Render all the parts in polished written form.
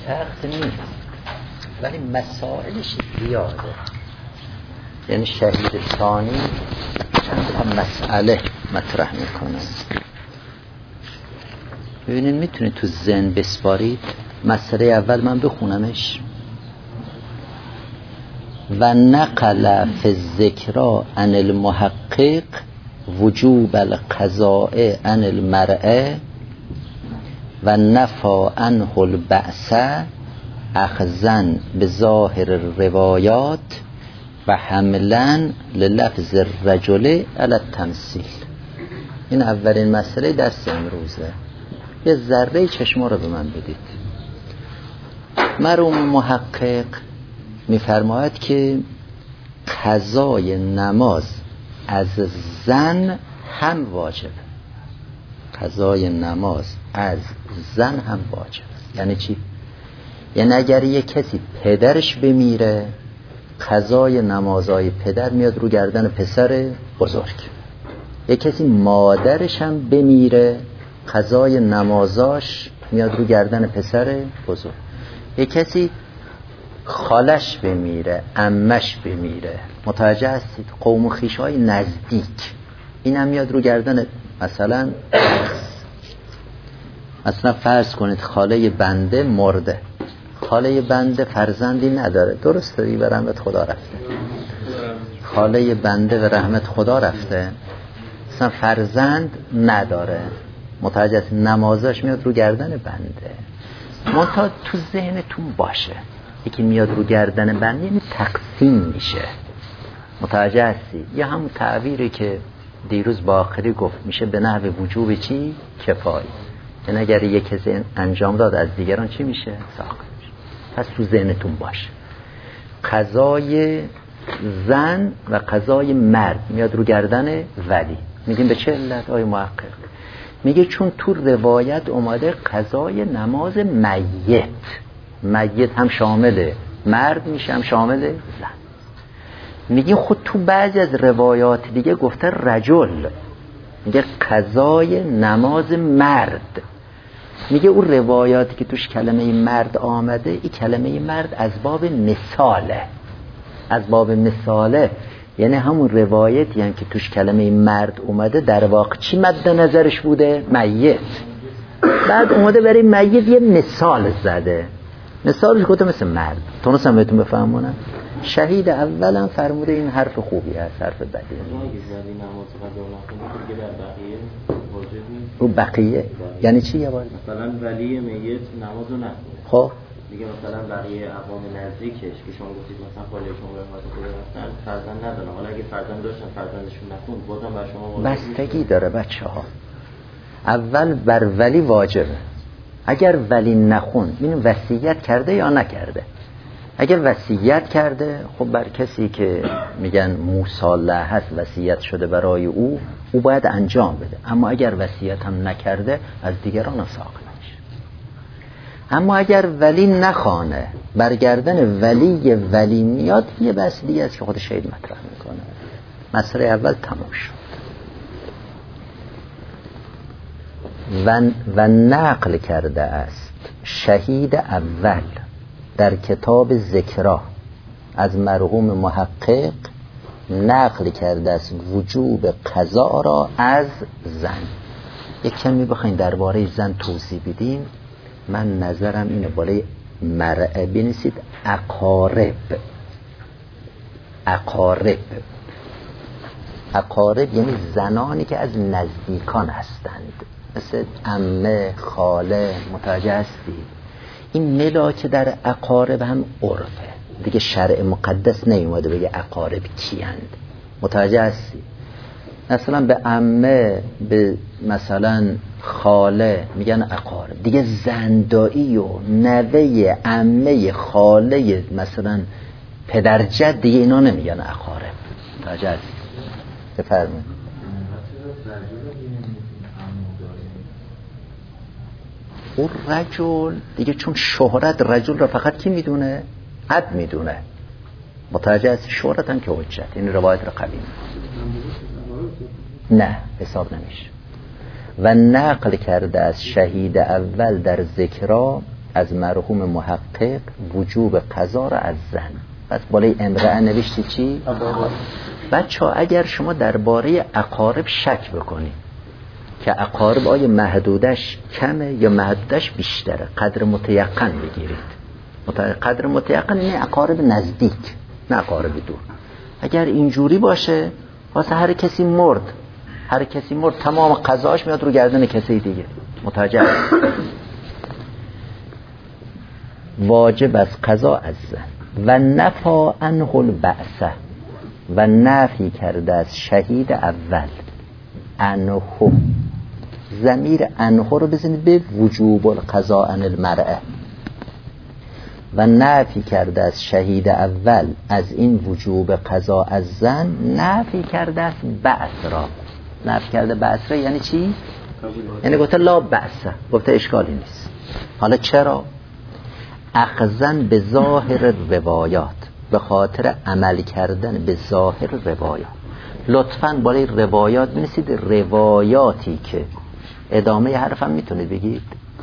سخت نیست ولی مسائلش زیاده. یعنی شهید ثانی چند تا مسئله مطرح میکنه. ببینید میتونید تو ذهن بسپارید. مسئله اول من بخونمش. و نقل فی الذکرا عن المحقق وجوب القضاء عن المرء و نفى عنه البأس اخذا بظاهر الروایات و حملا للفظ الرجل علی التمثیل. این اولین مسئله درس امروزه. یه ذره چشما رو به من بدید. مرحوم محقق میفرماید که قضای نماز از زن هم واجب. قضای نماز از زن هم واجب. یعنی چی؟ یعنی اگر یک کسی پدرش بمیره قضای نمازهای پدر میاد رو گردن پسر بزرگ. یک کسی مادرش هم بمیره قضای نمازاش میاد رو گردن پسر بزرگ. یک کسی خالش بمیره عمش بمیره، متوجه هستید؟ قوم و خویشای نزدیک، این هم میاد رو گردن مثلا فرض کنید خاله بنده مرده، خاله بنده فرزندی نداره، درسته؟ به رحمت خدا رفته. خاله بنده به رحمت خدا رفته، مثلا فرزند نداره، متوجه هستید؟ نمازش میاد رو گردن بنده. منتها تو ذهنتون باشه یکی میاد رو گردن بنده یعنی تقسیم میشه، متوجه هستی؟ یا همون تعبیری که دیروز باقری گفت میشه به نحو وجوب چی؟ کفایی. یعنی اگر یک کسی انجام داد از دیگران چی میشه؟ ساقط میشه. پس تو ذهنتون باشه قضای زن و قضای مرد میاد رو گردن ولی. میگیم به چه علت آی محقق؟ میگه چون تو روایت اومده قضای نماز میت. میت هم شامل مرد میشه هم شامل زن. میگه خود تو بعضی از روایات دیگه گفته رجل، میگه قضای نماز مرد. میگه اون روایاتی که توش کلمه مرد آمده این کلمه مرد از باب مثاله، از باب مثاله، یعنی همون روایتی هم که توش کلمه مرد اومده در واقع چی مد نظرش بوده؟ میت. بعد اومده برای میت یه مثال زده، مثالش گفته مثل مرد. تونستم بهتون بفهمونم؟ شهید اولم فرموده این حرف خوبی هست، حرف بدی. رو بقیه یعنی چی؟ یه بار مثلا ولی میت نمازو نه. خب دیگه مثلا بقیه اقوام نزدیکش که شما گفتید مثلا خاله شما به واسه خدا رفتن فرزند ندارن، حالا اگه فرزند داشتن فرزندشون نخوند بازم بر شما بستگی داره بچه‌ها. اول بر ولی واجبه. اگر ولی نخون این وصیت کرده یا نکرده. اگر وصیت کرده خب بر کسی که میگن مصالحه هست وصیت شده برای او باید انجام بده. اما اگر وصیت هم نکرده از دیگران هم ساقط میشه. اما اگر ولی نخوانه برگردن ولی میاد یه بحث دیگه است که خود شهید مطرح میکنه. مسئله اول تموم شد. و نقل کرده است شهید اول در کتاب ذکرا از مرحوم محقق، نقل کرده است وجوب قضا را از زن. یک کمی بخواین درباره زن توضیح بدیم. من نظرم اینه بالای مرعه بنویسید اقارب یعنی زنانی که از نزدیکان هستند، مثل عمه، خاله، متوجه هستید؟ این ملاک در اقارب هم عرفه دیگه، شرع مقدس نیومده بگه اقارب کیند، متوجه هستی؟ مثلا به عمه، به مثلا خاله میگن اقارب دیگه. زندایی و نوه عمه خاله مثلا پدرجد دیگه اینا نمیگن اقارب، متوجه هستی؟ بفرمایید. اون رجل دیگه چون شهرت رجل را فقط کی میدونه؟ عد میدونه، متوجه هستی؟ شهرت هم که حجت، این روایت را قوی نه حساب نمیشه. و نقل کرده از شهید اول در ذکرا از مرحوم محقق وجوب قضا را از زن. پس بالای امرأه نوشتی چی؟ بچه ها اگر شما درباره اقارب شک بکنید که اقارب آیا محدودش کمه یا محدودش بیشتره، قدر متیقن بگیرید. قدر متیقن یعنی اقارب نزدیک نه اقارب دور. اگر اینجوری باشه واسه هر کسی مرد تمام قضاش میاد رو گردن کسی دیگه. متوجه واجب از قضا از زن و نفا عنه البعث و نفی کرده از شهید اول عنه. ضمیر عنه رو بزنید به وجوب القضاء عن المرأة و نفی کرده از شهید اول از این وجوب قضا از زن، نفی کرده از بعث را. نفی کرده بعث را یعنی چی؟ یعنی گفته لا بعث، گفته اشکالی نیست. حالا چرا؟ اخذن به ظاهر روایات، به خاطر عمل کردن به ظاهر روایات. لطفاً بالای روایات بنویسید روایاتی که ادامه حرفم میتونید بگید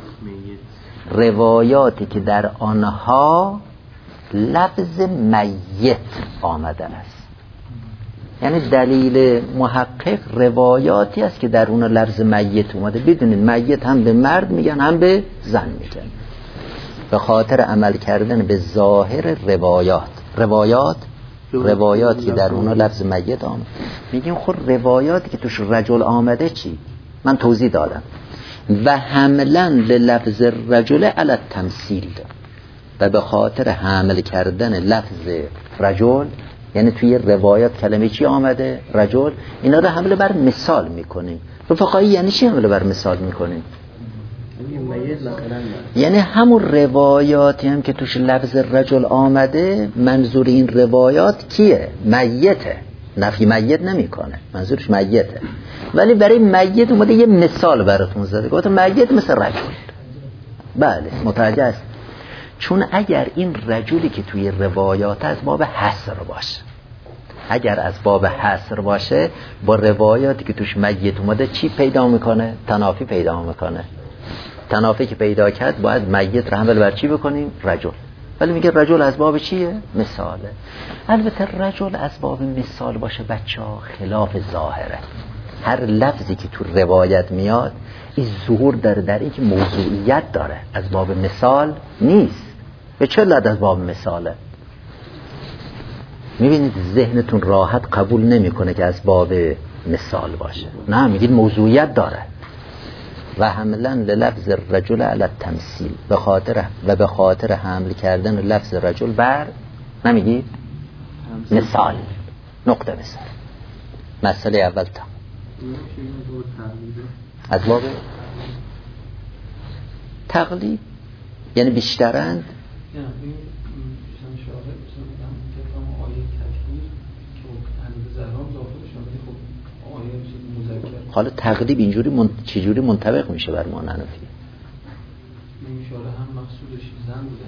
روایاتی که در آنها لفظ میت آمده است. یعنی دلیل محقق روایاتی است که در اون لفظ میت اومده. بدونید میت هم به مرد میگن هم به زن میگن. به خاطر عمل کردن به ظاهر روایاتی که در اونها لفظ میت آمده. میگیم خود روایاتی که توش رجل آمده چی؟ من توضیح دادم. و حملن به لفظ رجل علی التمثیل، و به خاطر حمل کردن لفظ رجل، یعنی توی روایات کلمه چی آمده؟ رجل. اینا رو حمله بر مثال میکنیم. رفقایی یعنی چی حمله بر مثال میکنیم؟ یعنی همون روایاتی هم که توش لفظ رجل آمده، منظور این روایات کیه؟ میته. نفی میت نمیکنه، منظورش میته. ولی برای میت اومده یه مثال براتون زده، گفت میت مثل رجل. بله متوجه است. چون اگر این رجلی که توی روایات از باب حصر باشه، اگر از باب حصر باشه، با روایاتی که توش میت اومده چی پیدا میکنه؟ تنافی پیدا میکنه. تنافی که پیدا کرد باید میت رو حمل بر چی بکنیم؟ رجل. ولی میگه رجل از باب چیه؟ مثاله. البته رجل از باب مثال باشه بچه‌ها خلاف ظاهره. هر لفظی که تو روایت میاد این ظهور داره در این که موضوعیت داره، از باب مثال نیست. به چه علت از باب مثاله؟ میبینید ذهنتون راحت قبول نمیکنه که از باب مثال باشه. نه، میگید موضوعیت داره. و حملن للفظ رجل علی التمثیل، به خاطر حمل کردن لفظ رجل بر نمیگید مثال، نقطه مثال. مسئله اول تا از باب تقلید یعنی بیشترند. حالا تقلیب اینجوری چجوری منطبق میشه بر ما ننفی؟ نمیشه هم مقصودش زن بوده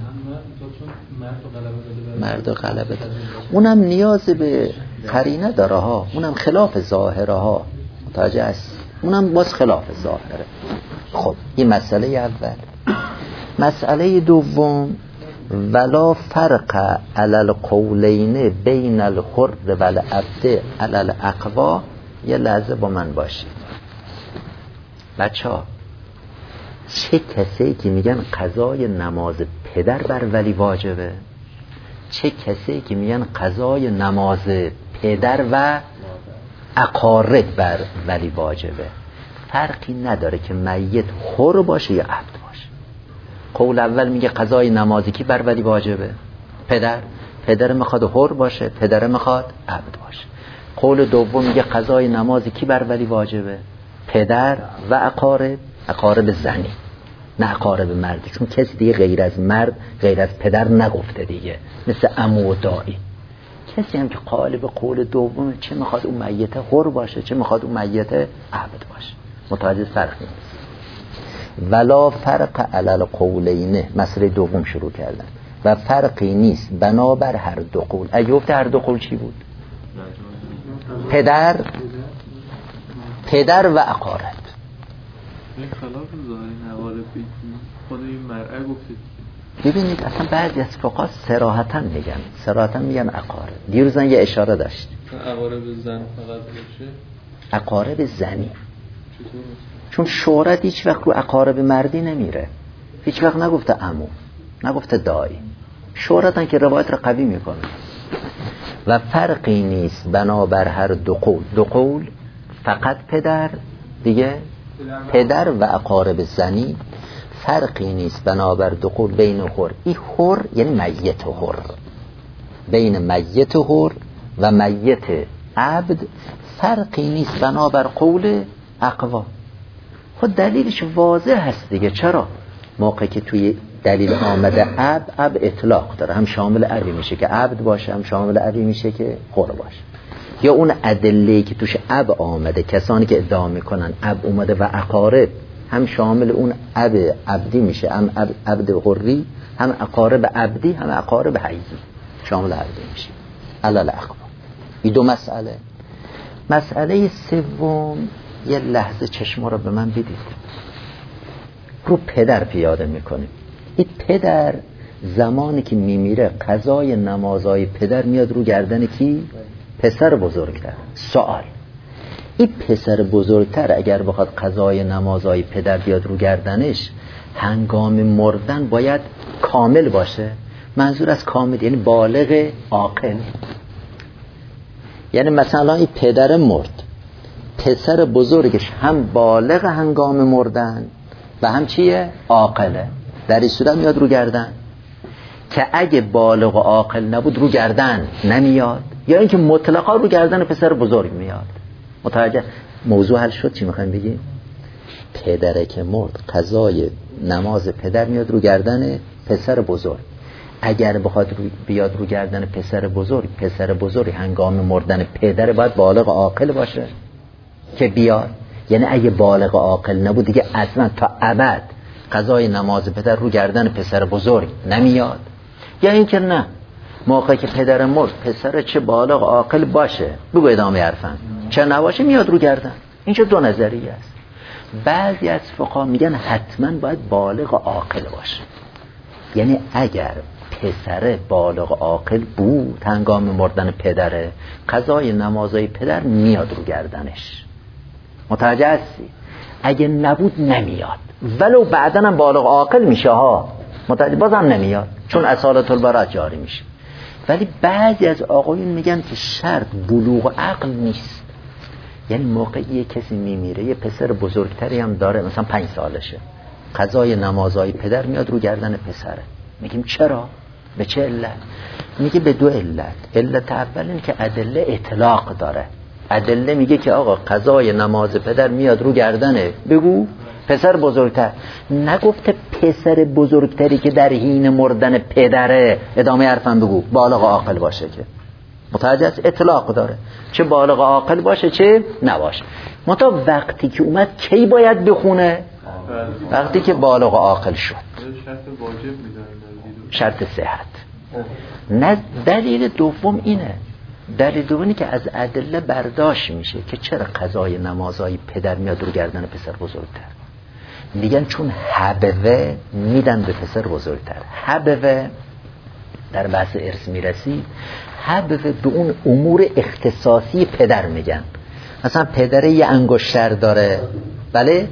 هم مرد و غلبه داره. اونم نیاز به قرینه داره ها، اونم خلاف ظاهره ها. متوجه است؟ اونم باز خلاف ظاهره. خب این مسئله اول. مسئله دوم، ولا فرق علی القولین بین الحر و العبد علی الاقوا. یه لحظه با من باشید بچه ها. چه کسی که میگن قضای نماز پدر بر ولی واجبه، چه کسی که میگن قضای نماز پدر و اقارب بر ولی واجبه. فرقی نداره که میت حر باشه یا عبد باشه. قول اول میگه قضای نمازی کی بر ولی واجبه؟ پدر میخواد حر باشه، پدر میخواد عبد باشه. قول دوم میگه قضای نمازی کی بر ولی واجبه؟ پدر و اقارب زنی، نه اقارب مردی، چون کسی دیگه غیر از مرد غیر از پدر نگفته دیگه، مثل عمو و دایی. کسی هم که قالب قول دوم چه میخواد اون میت حر باشه چه میخواد اون میت عبد باشه. متوجه فرق نیست. ولا فرق علی القولین، مسئله دوم شروع کردن و فرقی نیست بنابر هر دو قول. اگه گفت هر دو قول چی بود؟ پدر و اقارب. این خلاف ظاهر حواله خود این مرعه گفتید. ببینید اصلا بعضی از فقها صراحتاً میگن عقارب. دیروز یه اشاره داشت عقارب زن فقط باشه، عقارب زنی. چطور؟ چون شهرت هیچ وقت رو عقارب مردی نمیره، هیچ وقت نگفته عمو، نگفته دایی، شهرتن که روایت رو قوی میکنه. و فرقی نیست بنابر هر دو قول فقط پدر دیگه، پدر و عقارب زنی فرقی نیست بنابر دو قول بین حر، این حر یعنی میت حر، بین میت حر و میت عبد فرقی نیست بنابر قول اقوا. خود دلیلش واضح هست دیگه. چرا؟ موقعی که توی دلیل آمده عبد اطلاق داره، هم شامل عبی میشه که عبد باشه، هم شامل عبی میشه که حر باشه. یا اون ادله‌ای که توش عب آمده، کسانی که ادعا میکنن عب اومده و عقارب، هم شامل اون عبدی میشه، هم عبد حری، هم عقارب عبدی، هم عقارب حیزی، شامل عبدی میشه. علل اقوا. این دو مسئله. مسئله سوم، یه لحظه چشم رو به من بدید، رو پدر پیاده میکنیم. این پدر زمانی که میمیره قضای نمازهای پدر میاد رو گردن کی؟ پسر بزرگتر. سوال، این پسر بزرگتر اگر بخواد قضای نمازهای پدر بیاد رو گردنش، هنگام مردن باید کامل باشه. منظور از کامل یعنی بالغ عاقل. یعنی مثلا این پدر مرد، پسر بزرگش هم بالغ هنگام مردن و هم چیه؟ عاقله. در این صورت میاد رو گردن. که اگه بالغ و عاقل نبود رو گردن نمیاد، یا اینکه مطلقا رو گردن پسر بزرگ میاد. متوجه موضوع حل شد؟ چی میخوایم بگیم؟ پدره که مرد، قضای نماز پدر میاد رو گردن پسر بزرگ. اگر بخواد بیاد رو گردن پسر بزرگ هنگام مردن پدر باید بالغ عاقل باشه که بیاد. یعنی اگه بالغ عاقل نبود دیگه اصلا تا ابد قضای نماز پدر رو گردن پسر بزرگ نمیاد. یا اینکه نه، موقعی که پدر مرد پسر چه بالغ عاقل باشه، بگو ادامه حرفم، چه نباشه میاد رو گردن. اینجا دو نظریه است. بعضی از فقها میگن حتما باید بالغ عاقل باشه. یعنی اگر پسر بالغ عاقل بود هنگام مردن پدره، قضای نمازهای پدر میاد رو گردنش. متوجه هستی؟ اگه نبود نمیاد، ولو بعداً هم بالغ عاقل میشه ها، متوجه، بازم نمیاد چون اصالت البراءت جاری میشه. ولی بعضی از آقایون میگن که شرط بلوغ عقل نیست. یعنی موقعی یه کسی میمیره، یه پسر بزرگتری هم داره، مثلا 5 سالشه، قضای نمازهای پدر میاد رو گردن پسره. میگیم چرا؟ به چه علت؟ میگه به دو علت. علت اول این که ادله اطلاق داره. ادله میگه که آقا قضای نماز پدر میاد رو گردنه، بگو پسر بزرگتر. نگفته پسر بزرگتری که در حین مردن پدره، ادامه حرفم بگو بالغ عاقل باشه که. متوجه است؟ اطلاق داره، چه بالغ عاقل باشه چه نباشه. متا وقتی که اومد کی باید بخونه؟ وقتی که بالغ عاقل شد. شرط واجب میذارن، شرط صحت. نه، دلیل دوم اینه. دلیل دومی که از ادله برداشت میشه که چرا قضای نمازهای پدر میاد رو گردن پسر بزرگتر. میگن چون حبوه میدن به پسر بزرگتر. حبوه در بحث ارث میرسی، حبوه به اون امور اختصاصی پدر میگن. مثلا پدر یه انگشتر داره، بله،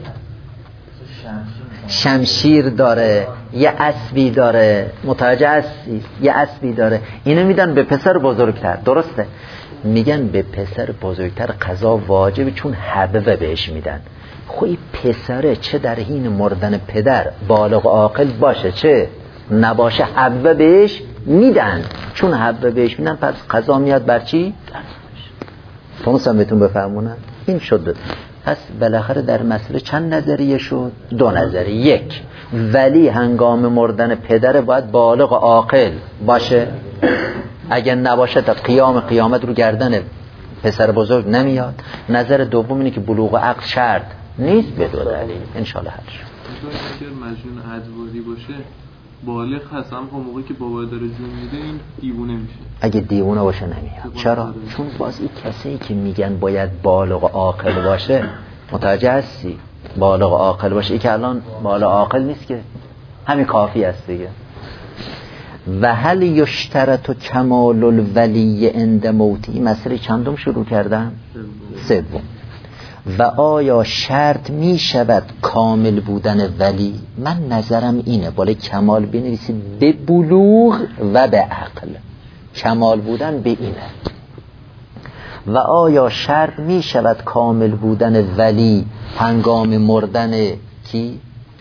شمشیر داره، یه اسبی داره، متوجه هستی؟ یه اسبی داره، اینو میدن به پسر بزرگتر. درسته؟ میگن به پسر بزرگتر قضا واجبه چون حبوه بهش میدن. خوی پسره چه در حین مردن پدر بالغ عاقل باشه چه نباشه، حبوه بهش میدن. چون حبوه بهش میدن پس قضا میاد بر چی؟ تونستم بهتون بفهمونم؟ این شد. پس بالاخره در مسئله چند نظریه شد؟ 2 نظریه. یک، ولی هنگام مردن پدر باید بالغ عاقل باشه، اگر نباشه تا قیامت رو گردن پسر بزرگ نمیاد. نظر دوم اینه که بلوغ عقل شرط نیست، به 2 دلیل. انشالله حل شد. اگر مجنون ادواری باشه بالغ هست، هم موقعی که بابا داره جون میده این دیوونه میشه. اگه دیوونه باشه نمیاد. چرا؟ چون باز این کسایی که میگن باید بالغ عاقل باشه، متوجه هستی؟ بالغ عاقل باشه، این که الان بالغ عاقل نیست که. همین کافی است دیگه. و هل یشترط کمال الولی عند موتی، مسئله چندم شروع کردم؟ سوم. و آیا شرط می شود کامل بودن ولی؟ من نظرم اینه، بالای کمال بنویسید به بلوغ و به عقل. کمال بودن به اینه. و آیا شرط می شود کامل بودن ولی هنگام مردن کی؟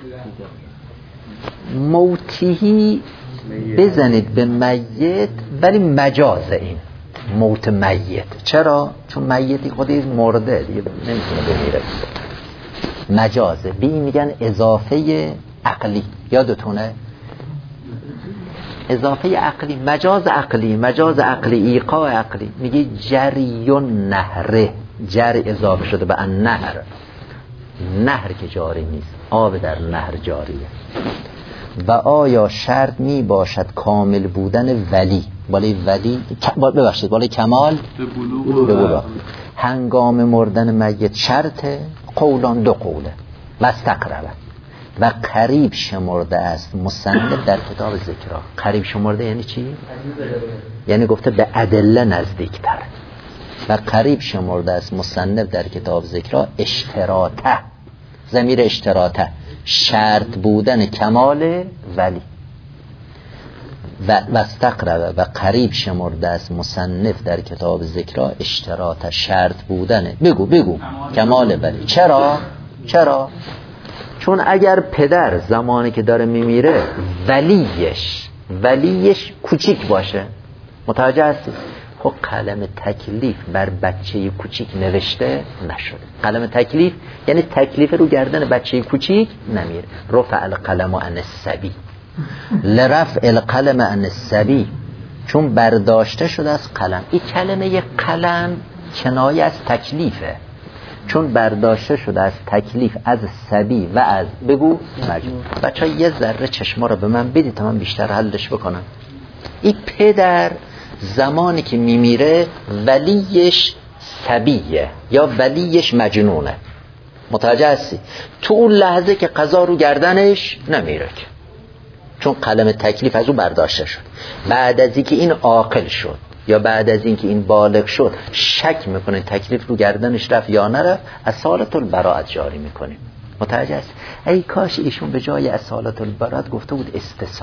موتیهی بزنید به میت، ولی مجاز این موت میت. چرا؟ چون میتی خودی مرده دیگه نمیتونه بمیره، مجازه. بی میگن اضافه عقلی، یادتونه؟ اضافه عقلی، مجاز عقلی، مجاز عقلی، ایقاع عقلی. میگه جری نهره، جری اضافه شده به النهر، نهر که جاری نیست، آب در نهر جاریه. و آیا شرط می باشد کامل بودن ولی، بالای ولی ببخشید بالای کمال به بلوغ هنگام مردن میت شرطه؟ قولان، دو قوله. و استقربه و قریب شمرده است مصنف در کتاب ذکرها. قریب شمرده یعنی چی؟ یعنی گفته به ادله نزدیکتر. و قریب شمرده است مصنف در کتاب ذکرها اشتراطه، ضمیر اشتراطه، شرط بودن کمال ولی. و استقربه و قریب شمرده است مصنف در کتاب ذکرها اشتراط، شرط بودن بگو کمال ولی. چرا؟ چون اگر پدر زمانی که داره میمیره ولیش کوچیک باشه، متوجه هستی؟ خب قلم تکلیف بر بچه کوچیک نوشته نشده. قلم تکلیف یعنی تکلیف رو گردن بچه کوچیک نمیره. رفع القلم عن الصبی، لرفع القلم عن الصبی، چون برداشته شده از قلم. این کلمه قلم کنایه از تکلیفه، چون برداشته شده از تکلیف، از صبی و از بگو مجنون. بچه ها یه ذره چشما رو به من بدید تا من بیشتر حلش بکنم. این پدر زمانی که میمیره ولیش صبیه یا ولیش مجنونه، متوجه هستی؟ تو اون لحظه که قضا رو گردنش نمیره، چون قلم تکلیف از او برداشته شد. بعد از اینکه این عاقل شد یا بعد از اینکه این بالغ شد شک میکنه تکلیف رو گردنش رفت یا نرفت، اصالت البراءت جاری میکنیم. متوجه هست؟ ای کاش ایشون به جای اصالت البراءت گفته بود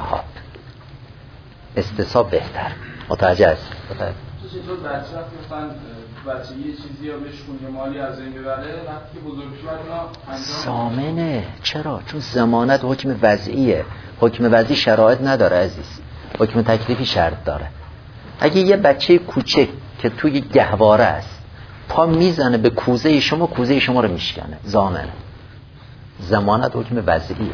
استصحاب بهتر. متوجه هست؟ چطور بچه یه چیزی یا بهش خونی مالی از این ببره وقتی که بزرگ شد ضامنه؟ چرا؟ چون ضمانت حکم وضعیه. حکم وضعی شرایط نداره عزیز، حکم تکلیفی شرط داره. اگه یه بچه کوچک که توی گهواره است پا میزنه به کوزه شما رو میشکنه، ضامنه. ضمانت حکم وضعیه.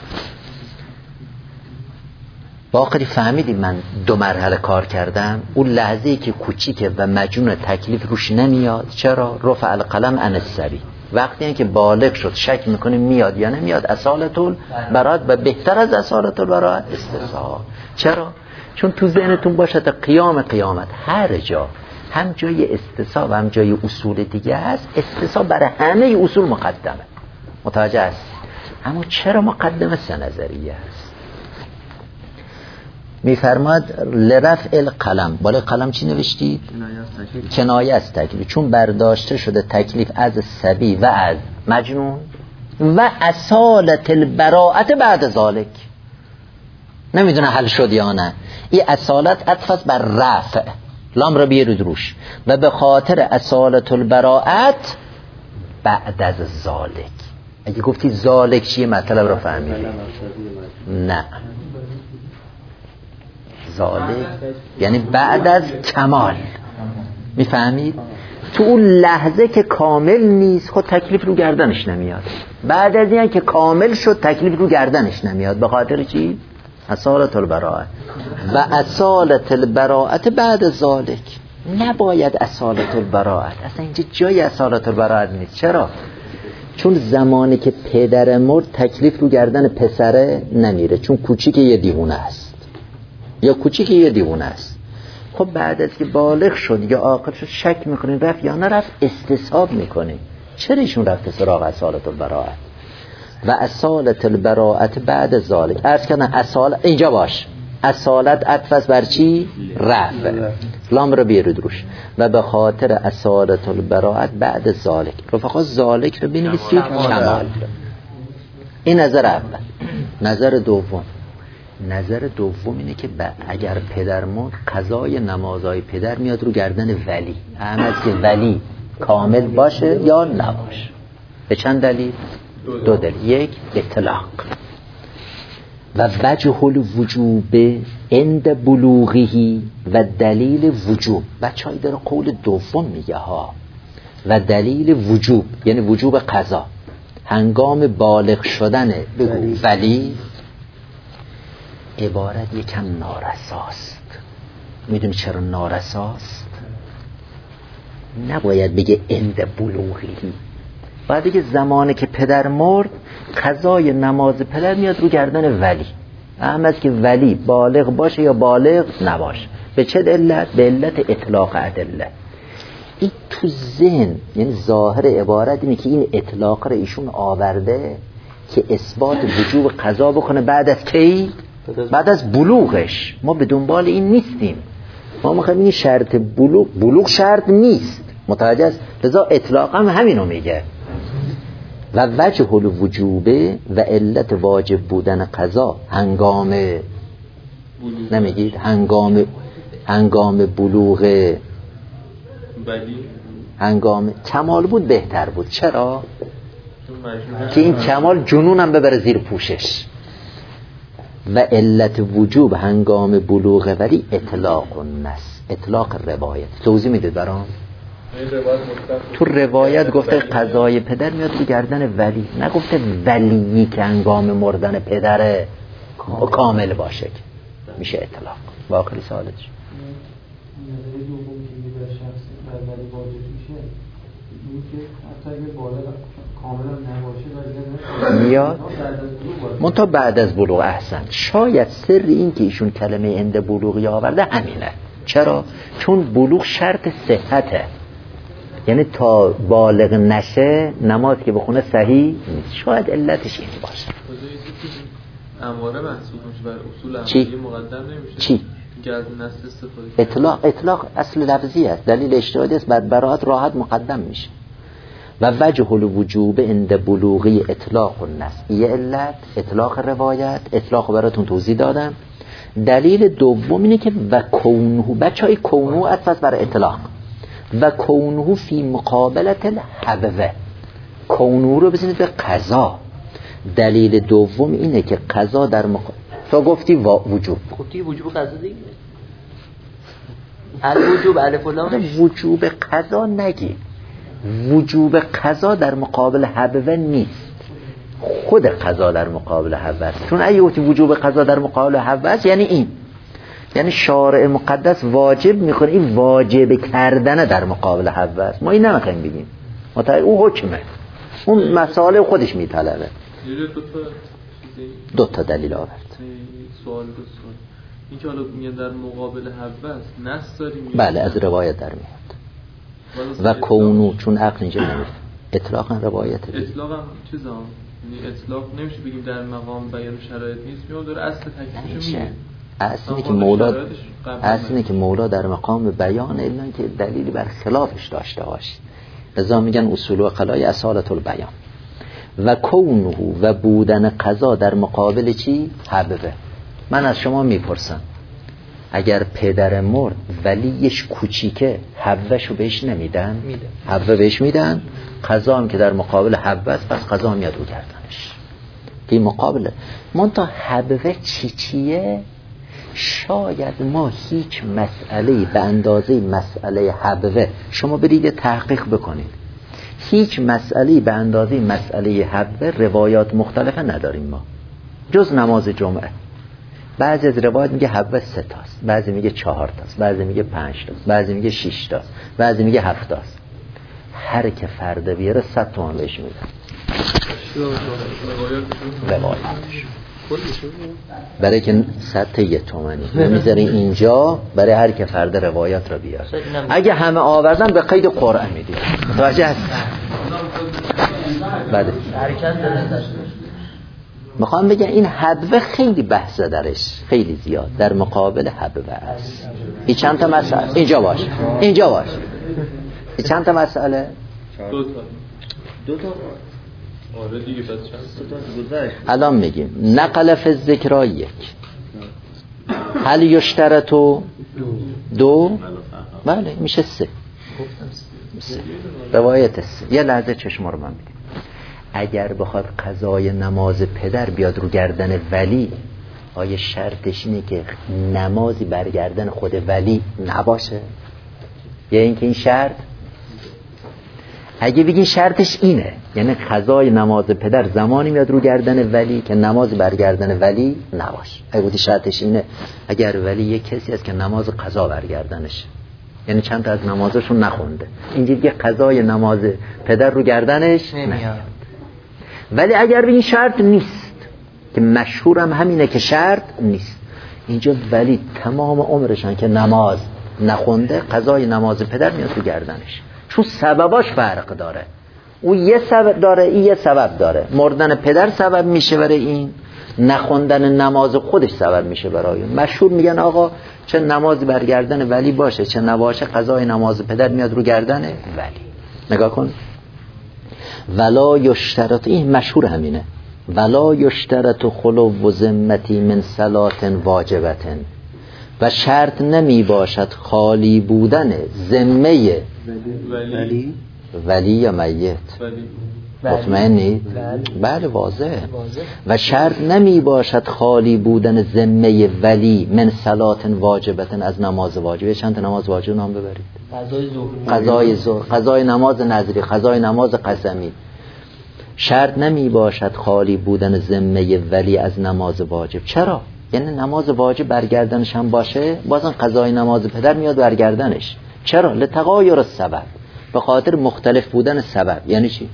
باقری فهمیدی من 2 مرحله کار کردم؟ اون لحظه‌ای که کوچیکه و مجنون تکلیف روش نمیاد، چرا؟ رفع القلم عن الصبی. وقتی که بالغ شد شک میکنیم میاد یا نمیاد، اصالت البراءت و بهتر از اصالت البراءت استصحاب. چرا؟ چون تو ذهنتون باشه تا قیامت هر جا هم جای استصحاب هم جای اصول دیگه هست، استصحاب برای همه اصول مقدمه. متوجه است؟ اما چرا مقدمه 3 نظریه است؟ میفرماد لرفع القلم، بالای قلم چی نوشتید؟ کنایه از تکلیف، چون برداشته شده تکلیف از صبی و از مجنون و اصالت البراءت بعد ذالک. نمیدونه حل شد یا نه. این اصالت عطف بر رفع، لام را بیارید روش، و به خاطر اصالت البراءت بعد از ذالک. اگه گفتی ذالک چیه مطلب رو فهمیدی؟ نه، ذالک یعنی بعد از کمال. میفهمید؟ تو اون لحظه که کامل نیست خود تکلیف رو گردنش نمیاد، بعد از این که کامل شد تکلیف رو گردنش نمیاد. به خاطر چی؟ اصالت البراءت. و اصالت البراءت بعد ذالک. نباید اصالت البراءت، اصلا اینجا جای اصالت البراءت نیست. چرا؟ چون زمانی که پدر مرد تکلیف رو گردن پسره نمیره، چون کوچیک یه دیوونه است یا کوچیک یه دیوونه است. خب بعد از که بالغ شد یا عاقل شد شک میکنین رفت یا نرفت، استصحاب میکنین. چرا ایشون رفت سراغ اصالت البراءت؟ و اصالت البراءت بعد ذالک. عرض کردن اصالت اینجا باش، اصالت عطف بر چی؟ رفع. لام رو بیارید روش. و به خاطر اصالت البراءت بعد ذالک. رفقا ذالک رو بنویسید کمال. این نظر اول. نظر دوم اینه که اگر پدر مرد قضای نمازهای پدر میاد رو گردن ولی، احمد که ولی کامل باشه یا نباشه. به چند دلیل؟ دو دلیل. یک اطلاق و وجه الوجوب عند بلوغه و دلیل وجوب. بچه‌ای داره قول دوم میگه ها. و دلیل وجوب یعنی وجوب قضا هنگام بالغ شدن بگو ولی. عبارت یکم نارساست. میدونی چرا نارساست؟ نباید بگه عند بلوغه، باید بگه زمانی که پدر مرد قضای نماز پدر میاد رو گردن ولی، اهم است که ولی بالغ باشه یا بالغ نباشه. به چه علت؟ به علت اطلاق ادله. این تو ذهن یعنی ظاهر عبارت اینه که این اطلاق رو ایشون آورده که اثبات وجوب قضا بکنه بعد از کی؟ بعد از بلوغش. ما به دنبال این نیستیم، ما میخوایم این شرط بلوغ شرط نیست، متوجه است؟ لذا اطلاق هم همینو میگه. و وجه الوجوب و علت واجب بودن قضا هنگام نمیگید هنگام بلوغ هنگام کمال بود بهتر بود. چرا؟ که این کمال جنونم ببره زیر پوشش. و علت وجوب هنگام بلوغ ولی اطلاق النص، اطلاق روایت. توضیح میدید برام؟ تو روایت گفته قضای پدر میاد تو گردن ولی، نگفته ولی که هنگام مردن پدر کامل باشه، میشه اطلاق. با آخری سوالش میاد منتها بعد از بلوغ. احسن. شاید سر این که ایشون کلمه عند بلوغی آورده همینه. چرا؟ چون بلوغ شرط صحته، یعنی تا بالغ نشه نماز که بخونه صحیح نیست. شاید علتش این باشه. اماره محسوب میشه بر اصول عملی مقدم نمیشه. چی؟ که از نص استفاده. اطلاق اصل لفظی است، دلیل اجتهادی است، بر براءت راحت مقدم میشه. و وجه الوجوب عند بلوغی اطلاق النص، یه علت اطلاق روایت، اطلاق براتون توضیح دادم. دلیل دوم اینه که و کونه، بچهای کونه عطف بر اطلاق، و کونه فی مقابلت الحبوه، کونه رو بزنید به قضا. دلیل دوم اینه که قضا در تو گفتی وجوب، گفتی وجوب قضا دیگه، الوجوب الف و لام. وجوب قضا نگی، وجوب قضا در مقابل حبوه نیست، خود قضا در مقابل حبوه است. چون اگه گفتی وجوب قضا در مقابل حبوه است یعنی این، یعنی شارع مقدس واجب میکنه این واجب کردن در مقابل حبوه است. ما این نمیخوایم بگیم، اون حکمه، اون مسائل خودش میطلبه. دو تا دلیل آورد. سوال این که حالا میگن در مقابل حبوه است، نص داریم؟ بله، از روایت در میاد. و کونو چون عقل اینجا نمیفهم، اطلاق هم روایته. اطلاق هم چیزا، یعنی اطلاق نمیشه بگیم در مقام بیان شرایط نیست، میاد داره اصل تکلیفشو میگه. اصل اینه که مولا در مقام بیان الا که دلیلی بر خلافش داشته باشه. لذا میگن اصول و قلای اصالت البیان. و کونه و بودن قضا در مقابل چی؟ حبوه. من از شما میپرسم اگر پدر مرد ولیش کوچیکه حبوهشو بهش نمیدن؟ میده. حبوه بهش میدن، قضا هم که در مقابل حبوه است، پس قضا هم میاد رو گردنش. این مقابله. منتها حبوه چیه؟ شاید ما هیچ مسئله‌ای به اندازه مسئله حبوه، شما برید تحقیق بکنید، هیچ مسئله‌ای به اندازه مسئله حبوه روایات مختلفه نداریم ما جز نماز جمعه. بعضی از روایات میگه حبوه 3 تاست، بعضی میگه 4 تاست، بعضی میگه 5 تاست، بعضی میگه 6 تاست، بعضی میگه 7 تاست. هر که فرد بیاره 100 تومان بهش میده روایاتش، برای که 100 1 تومانی میذاره اینجا برای هر که فرد روایات رو بیاره. اگه همه آوردن به قید قرآن میدید. متوجه هست؟ بله. میخوام بگم این حدوه خیلی بحث درش خیلی زیاد در مقابل حدوه است. این چند تا مسئله اینجا باش این چند تا مسئله؟ دو تا آره دیگه پس چند تا الان میگیم نقل فی الذکر یک هل یشترطو دو بله میشه سه روایت سه. یه لحظه چشم رو من بدیم. اگر بخواد قضای نماز پدر بیاد رو گردن ولی، آیا شرطش اینه که نمازی برگردن خود ولی نباشه؟ یا اینکه این شرط، اگه بگین شرطش اینه یعنی قضای نماز پدر زمانی میاد رو گردن ولی که نمازی برگردن ولی نباشه. اگه بودی شرطش اینه اگر ولی یک کسی است که نماز قضا برگردنش، یعنی چند تا از نمازشون نخونده، اینجا دیگه قضای نماز پدر رو گردنش نمیاد. ولی اگر به این شرط نیست که مشهورم همینه که شرط نیست، اینجا ولی تمام عمرشان که نماز نخونده قضای نماز پدر میاد رو گردنش، چون سبباش فرق داره. او یه سبب داره این یه سبب داره. مردن پدر سبب میشه برای این، نخوندن نماز خودش سبب میشه برای اون. مشهور میگن آقا چه نمازی برگردن ولی باشه چه نباشه قضای نماز پدر میاد رو گردن ولی. نگاه کن ولا یشترط، این مشهور همینه، ولا یشترط خلو و ذمتی من صلات واجبتن، و شرط نمی باشد خالی بودن ذمه ولی یا میت. مطمئنی؟ بله واضحه. و شرط نمی باشد خالی بودن ذمه ولی من صلات واجبتن، از نماز واجبه. چند تا نماز واجب نام ببرید؟ قضای ظهر، قضای نماز نذری، قضای نماز قسمی. شرط نمی باشد خالی بودن ذمه ولی از نماز واجب. چرا؟ یعنی نماز واجب برگردنش هم باشه بازم قضای نماز پدر میاد برگردنش. چرا؟ لتغایر السبب، به خاطر مختلف بودن سبب. یعنی چی؟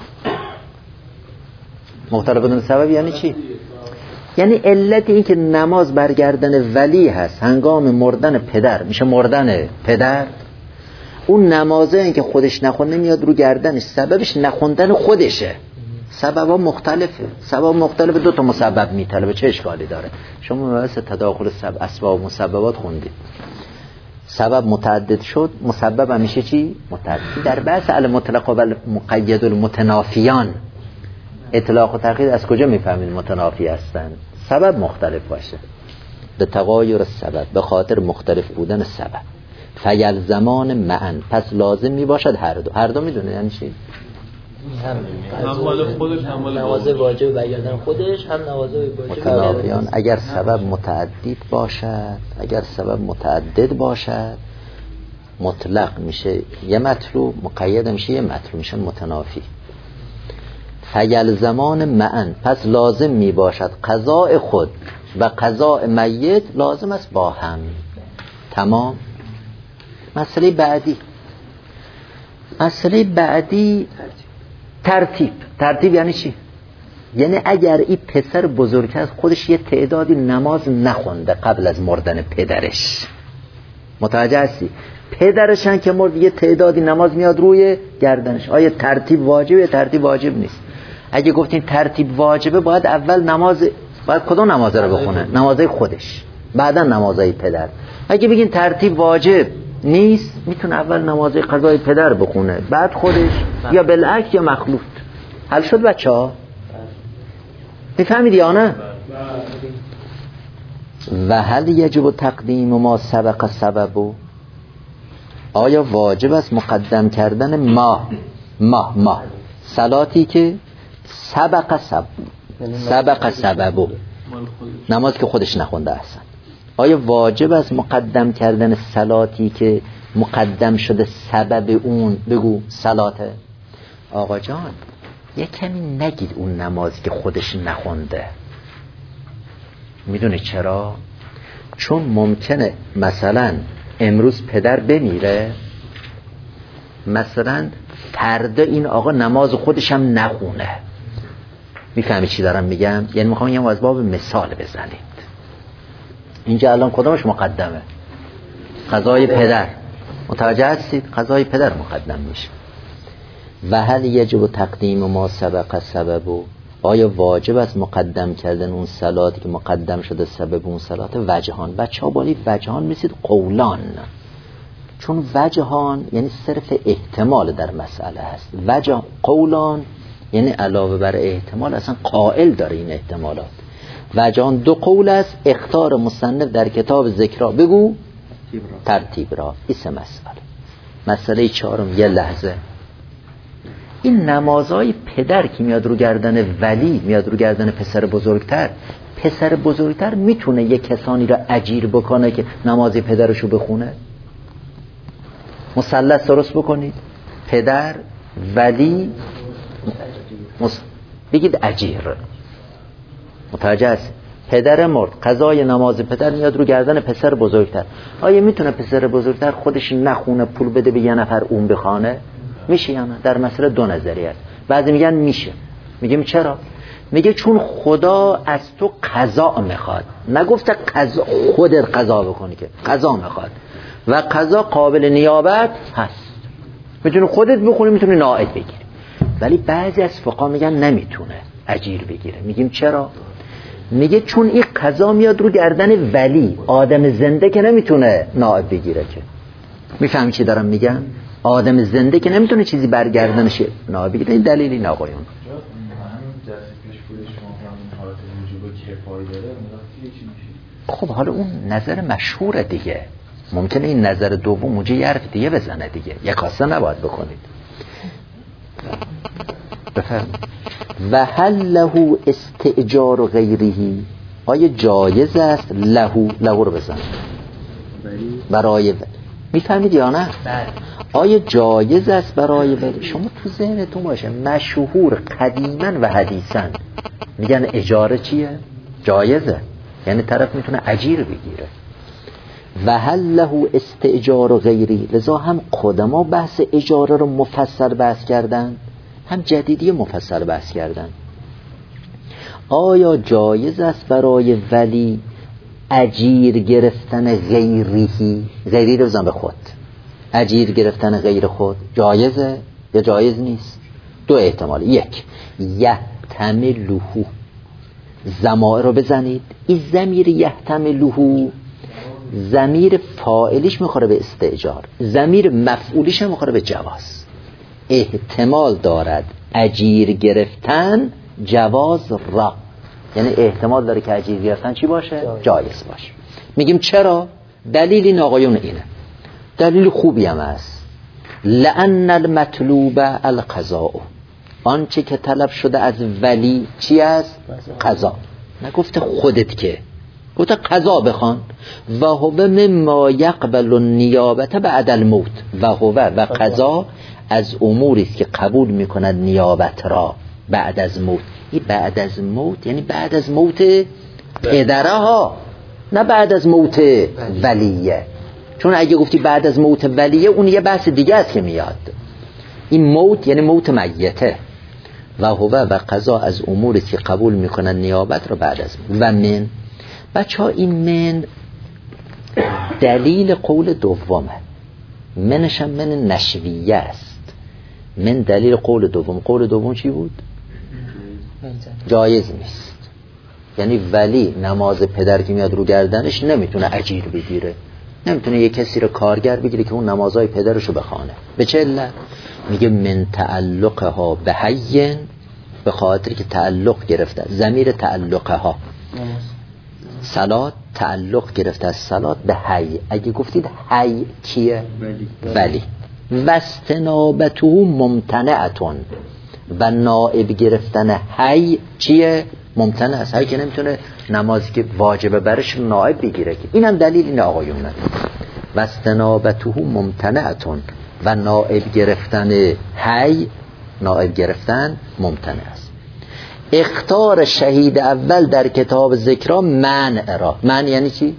مختلف بودن سبب یعنی چی؟ یعنی علت این که نماز برگردن ولی هست هنگام مردن پدر، میشه مردن پدر، اون نمازه این که خودش نخونده میاد رو گردنش، سببش نخوندن خودشه. سببا مختلفه، سبب مختلفه، دو تا مسبب میطلبه، چه اشکالی داره؟ شما مباحث تداخل اسباب و مسببات خوندید، سبب متعدد شد مسبب هم میشه چی؟ متعدد. در بحث المطلق و المقید المتنافیان اطلاق و تقیید از کجا میفهمید متنافی هستن؟ سبب مختلف باشه، به تغایر سبب، به خاطر مختلف بودن سبب. فیل زمان معن، پس لازم میباشد هر دو. هر دو میدونه یعنی چی؟ هم مال خودش هم مال نماز واجب برگردن خودش، هم نماز واجب متنافیان. اگر سبب متعدد باشد، اگر سبب متعدد باشد مطلق میشه یه مطلوب، مقید میشه یه مطلوب، میشه متنافی. فیل زمان معن، پس لازم میباشد قضاء خود و قضاء میت لازم است با هم. تمام. مسئله بعدی، مسئله بعدی ترتیب. ترتیب یعنی چی؟ یعنی اگر این پسر بزرگ است خودش یه تعدادی نماز نخونده قبل از مردن پدرش، متوجه هستی؟ پدرش هم که مرد یه تعدادی نماز میاد روی گردنش، آیا ترتیب واجبه یا ترتیب واجب نیست؟ اگه گفتین ترتیب واجبه باید اول نماز، باید کدوم نماز رو بخونه؟ نمازهای خودش، بعدا نمازهای پدر. اگه بگین ترتیب واجب نیست میتونه اول نمازهای قضای پدر بخونه بعد خودش، یا بالعکس یا مخلوط. حل شد بچه ها؟ میفهمید یا نه؟ و هل یجب تقدیم ما سبق سببو، آیا واجب است مقدم کردن ما صلاتی که سبق سببو، نماز که خودش نخونده اصلا، آیا واجب است مقدم کردن صلاتی که مقدم شده سبب اون؟ بگو صلاته. آقا جان یه کمی نگید اون نمازی که خودش نخونده. میدونی چرا؟ چون ممکنه مثلا امروز پدر بمیره، مثلا فردا این آقا نماز خودش هم نخونه. میفهمی چی دارم میگم؟ یعنی میخوام یه از باب مثال بزنید. اینجا الان کدامش مقدمه؟ قضای پدر. متوجه هستید؟ قضای پدر مقدم میشه. و هل یجب تقدیم ما سبق سببو، آیا واجب است مقدم کردن اون صلاتی که مقدم شده سبب اون صلات؟ وجهان. بچه‌ها بالی وجهان میسید قولان، چون وجهان یعنی صرف احتمال در مسئله هست. وجه قولان یعنی علاوه بر احتمال اصلا قائل داره این احتمالات. وجهان دو قول است. اختار مصنف در کتاب ذکرا بگو ترتیب را. این سه مسئله چهارم. یه لحظه، این نمازهای پدر که میاد رو گردن ولی، میاد رو گردن پسر بزرگتر، پسر بزرگتر میتونه یه کسانی را اجیر بکنه که نماز پدرشو بخونه؟ مثلث درست بکنید، پدر، ولی، بگید اجیر. متوجه است؟ پدر مرد، قضای نماز پدر میاد رو گردن پسر بزرگتر. آیا میتونه پسر بزرگتر خودش نخونه پول بده به یه نفر اون بخونه؟ میشه یا نه؟ در مسئله دو نظریه است. بعضی میگن میشه. میگیم چرا؟ میگه چون خدا از تو قضا میخواد، نگفته قضا خودت قضا بکنی، که قضا میخواد و قضا قابل نیابت هست. میتونی خودت بخونی، میتونی نائب بگیری. ولی بعضی از فقها میگن نمیتونه اجیر بگیره. میگیم چرا؟ میگه چون این قضا میاد رو گردن ولی، آدم زنده که نمیتونه نائب بگیره. که میفهمی چی دارم میگم؟ آدم زنده که نمیتونه چیزی برگردنش نائب بگیره. این دلیلی نه آقایون. خب حالا اون نظر مشهوره دیگه، ممکنه این نظر دوم موجه یه حرف دیگه بزنه دیگه. یک کاسه نباید بکنید. بفرمایید. و هل له استئجار غیرهی، آیا جایز است له رو بزن برای میفهمید یا نه؟ آیا جایز است برای شما تو ذهنتون باشه مشهور قدیما و حدیثا میگن اجاره چیه؟ جایزه، یعنی طرف میتونه اجیر بگیره. و هل له استئجار غیری، لذا هم قدما بحث اجاره رو مفصل بحث کردن، هم جدیدی مفصل بحث کردن. آیا جایز است برای ولی اجیر گرفتن غیری رو بزن به خود، اجیر گرفتن غیر خود جایزه یا جایز نیست؟ دو احتمال. یک، یحتملوه، ضمائر رو بزنید. این ضمیر یحتملوه ضمیر فاعلیش میخوره به استئجار، ضمیر مفعولیش هم میخوره به جواز. احتمال دارد اجیر گرفتن جواز را، یعنی احتمال داره که اجیر گرفتن چی باشه؟ جایز باشه. میگیم چرا؟ دلیل این آقایون اینه، دلیل خوبی هم هست. لأن المطلوب القضاء، آنچه که طلب شده از ولی چی است؟ قضا. نگفته خودت، که گفته قضا بخوان. و هو مما یقبل النیابت بعد الموت، و قضا از اموری است که قبول میکند نیابت را بعد از موت. این بعد از موت یعنی بعد از موت پدره ها، نه بعد از موت ولیه. چون اگه گفتی بعد از موت ولیه اون یه بحث دیگه است که میاد. این موت یعنی موت میته. و هو و قضا از اموری است که قبول میکند نیابت را بعد از موت. و من بچه ها این من دلیل قول دومه، منش هم من نشویه است. من دلیل قول دوم. قول دوم چی بود؟ جایز نیست. یعنی ولی نماز پدر که میاد رو گردنش نمیتونه اجیر بگیره، نمیتونه یه کسی رو کارگر بگیره که اون نمازهای پدرشو بخوانه. به چه علت؟ میگه من تعلقها به حی، به خاطر که تعلق گرفته، ضمیر تعلقها صلات تعلق گرفته از صلات به حی. اگه گفتید حی کیه؟ ولی. و استنابته ممتنعتون، و نائب گرفتن حی چیه؟ ممتنع است. حی که نمیتونه نمازی که واجبه برش نائب بگیره. این هم دلیل این آقایونه. و استنابته ممتنعتون، و نائب گرفتن حی، نائب گرفتن ممتنع است. اختار شهید اول در کتاب ذکرا منع را. منع یعنی چی؟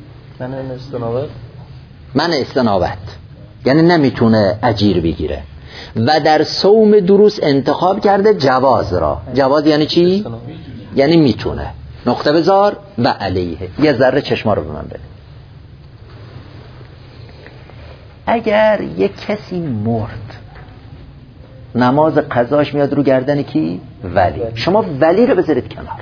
منع استنابت، یعنی نمیتونه اجیر بگیره. و در صوم دروس انتخاب کرده جواز را. جواز یعنی چی؟ یعنی میتونه. نقطه بذار. و علیه. یه ذره چشما رو به من بده. اگر یک کسی مرد، نماز قضاش میاد رو گردن کی؟ ولی. شما ولی رو بذارید کنار.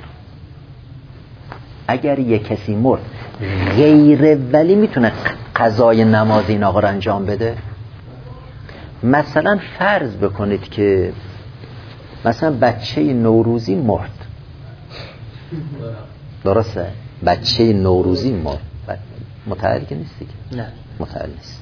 اگر یک کسی مرد غیر ولی میتونه قضای نماز این آقا رو انجام بده؟ مثلا فرض بکنید که مثلا بچه نوروزی مرد، درسته؟ بچه نوروزی مرد، متعهل که نیستی که؟ نه متعهل نیست،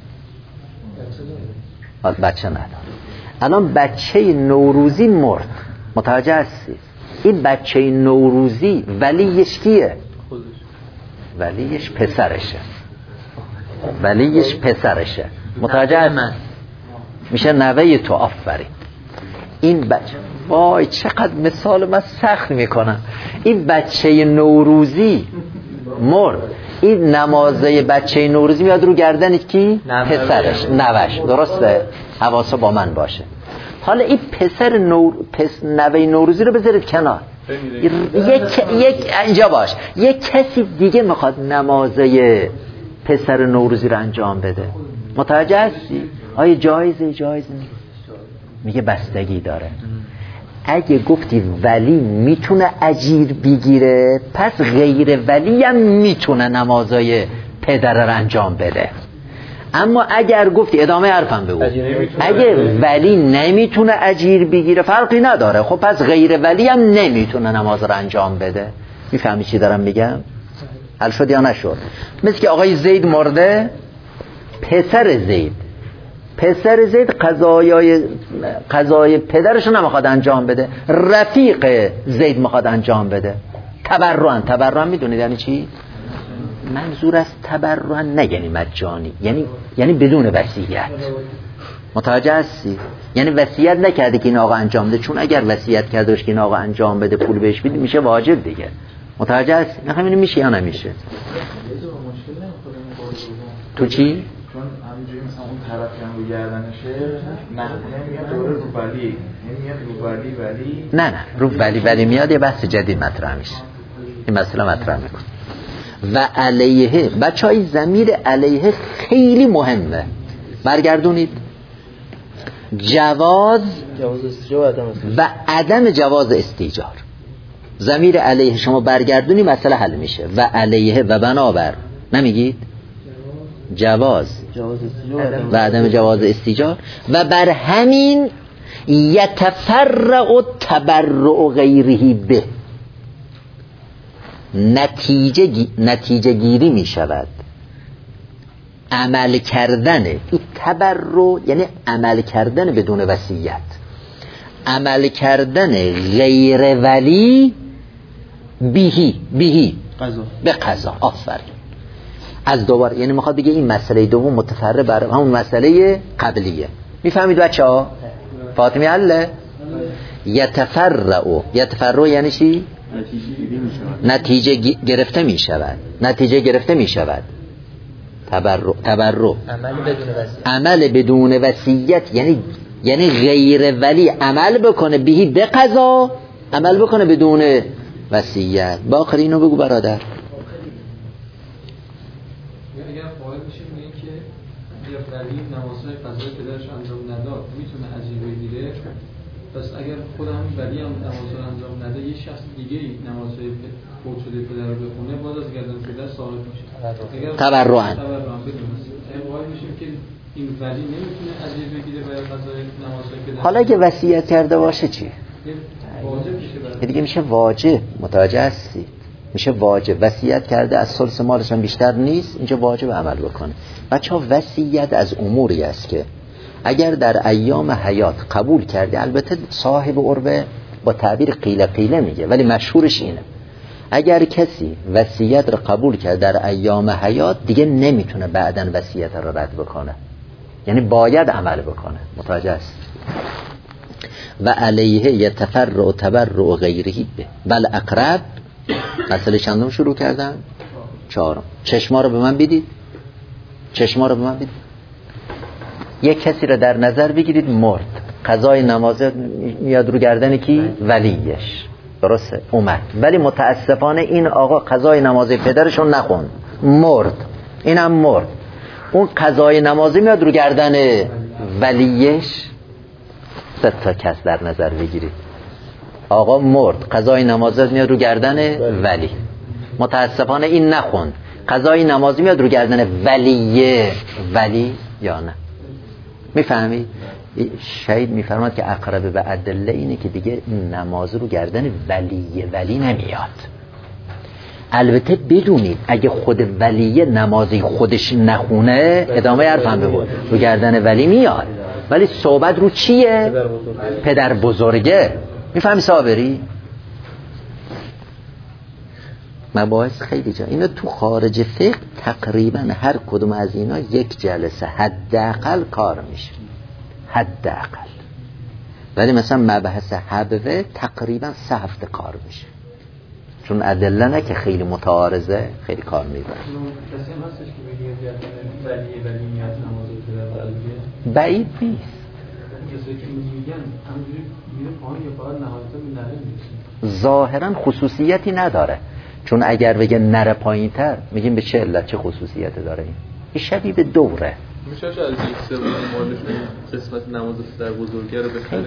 بچه نداره. الان بچه نوروزی مرد، متوجه هستی؟ این بچه نوروزی ولیش کیه؟ ولیش پسرشه. ولیش پسرشه، متوجه هست؟ میشه نوه تو. آفرین. این بچه، وای چقدر مثال من سخت میکنم. این بچه نوروزی مرد، این نمازه بچه نوروزی میاد رو گردن کی؟ پسرش، نوش. درسته؟ حواسا با من باشه. حالا این پسر نوه نوروزی رو بذارید کنار. یک اینجا باش، یک کسی دیگه میخواد نمازه پسر نوروزی رو انجام بده، متوجه هستی؟ آیا جایزه نیست؟ میگه بستگی داره. اگه گفتی ولی میتونه اجیر بگیره، پس غیر ولی هم میتونه نمازای پدر رو انجام بده. اما اگر گفتی، ادامه حرفم بگو، اگه ولی نمیتونه اجیر بگیره فرقی نداره، خب پس غیر ولی هم نمیتونه نماز رو انجام بده. میفهمی چی دارم میگم؟ حل شد یا نشد؟ مثل که آقای زید مرده، پسر زید قضای پدرشو نمیخواد انجام بده، رفیق زید میخواد انجام بده. تبرعن میدونید یعنی چی؟ منظور از تبرعن نه یعنی مجانی، یعنی بدون وصیت. متوجه هستی؟ یعنی وصیت نکرده که این آقا انجام بده، چون اگر وصیت کرده باشه که این آقا انجام بده پول بهش بده میشه واجب دیگه. متوجه هستی؟ نخواهم اینو میشه یا نمیشه؟ تو چی؟ چون همینجوری مثلا اون طرف هم رو گردنشه، نمیاد دوره رو ولی، نمیاد رو ولی نه رو ولی میاد، یه بحث جدید مطرح میشه. این مسئله مطرح میکن. و علیه، بچه های ضمیر علیه خیلی مهمه، برگردونید. جواز و عدم جواز استیجار. ضمیر علیه شما برگردونی مسئله حل میشه. و علیه و بنابر نمیگید جواز و عدم جواز استیجار. و بر همین یتفرع تبرع غیره به، نتیجه گیری می شود، عمل کردن. این تبرع یعنی عمل کردن بدون وصیت، عمل کردن غیر ولی بهی به قضا. آفرین. از دوباره یعنی میخواد بگه این مسئله دوم متفرع بر همون مسئله قبلیه. میفهمید بچه ها؟ فاطمی حله؟ یتفرع یعنی چی؟ نتیجه گرفته می شود. تبرع عمل بدون وصیت، یعنی غیر ولی عمل بکنه بهی به قضا، عمل بکنه بدون وصیت. با آخر اینو بگو برادر. اگر فاعل میشه میگه که اگر ولی نمازهای قضای پدرش انجام نداد میتونه اجیر بگیره، پس اگر خود همین ولی هم نماز رو انجام نده، یه شخص دیگه نمازهای فوت شده پدر رو بخونه، باز از گردن پدر صاحب میشه. تبرعن بدون قائل میشیم که این ولی نمیتونه اجیر بگیره برای قضای نمازهای پدر. حالا اگه وصیت کرده باشه چی؟ واجب میشه دیگه میشه واجب. متوجه هستی؟ میشه واجب. وصیت کرده از ثلث مالش هم بیشتر نیست، اینجا واجب عمل بکنه. بچه‌ها وصیت از اموری است که اگر در ایام حیات قبول کردی، البته صاحب عربه با تعبیر قیله میگه ولی مشهورش اینه، اگر کسی وصیت رو قبول کرد در ایام حیات دیگه نمیتونه بعداً وصیت رو رد بکنه، یعنی باید عمل بکنه. متوجه است؟ و علیه یتفرع تبرع غیره به بل اقرب. مسئله چندم شروع کردم؟ 4. چشما رو به من بدید. یک کسی رو در نظر بگیرید مرد، قضای نماز میاد رو گردن کی؟ ولیش. درسته؟ اومد، ولی متاسفانه این آقا قضای نماز پدرشون نخوند، مرد. اینم مرد. اون قضای نماز میاد رو گردن ولیش. 3 کس در نظر بگیرید. آقا مرد، قضای نمازت میاد رو گردن ولی. متاسفانه این نخوند، قضای نمازی میاد رو گردن ولی یا نه؟ میفهمی؟ شهید میفرماد که اقرب به ادله اینه که دیگه نماز رو گردن ولی نمیاد. البته بدونید اگه خود ولی نمازی خودش نخونه ادامه حرفم بگو رو گردن ولی میاد، ولی صحبت رو چیه؟ پدر بزرگه. میفهمی صابری؟ مباحث خیلی جا اینا تو خارج فقه تقریبا هر کدوم از اینا یک جلسه حداقل کار میشه، حداقل. ولی مثلا مبحث حبوه تقریبا 3 هفته کار میشه، چون ادله نه که خیلی متعارضه، خیلی کار میبره. کسی هم هستش که بگه ولی میاد نماز پدر بزرگه؟ بعید نیست. کسی که میگن همونجوری میره پایین یا فقط نهایتا به نره میرسه؟ ظاهرا خصوصیتی نداره، چون اگر بگه نره پایین تر میگیم به چه علت، چه خصوصیتی داره؟ این شبیه به دوره. میشه از یک سوم مالشون قسمت نماز پدر بزرگه رو بخره؟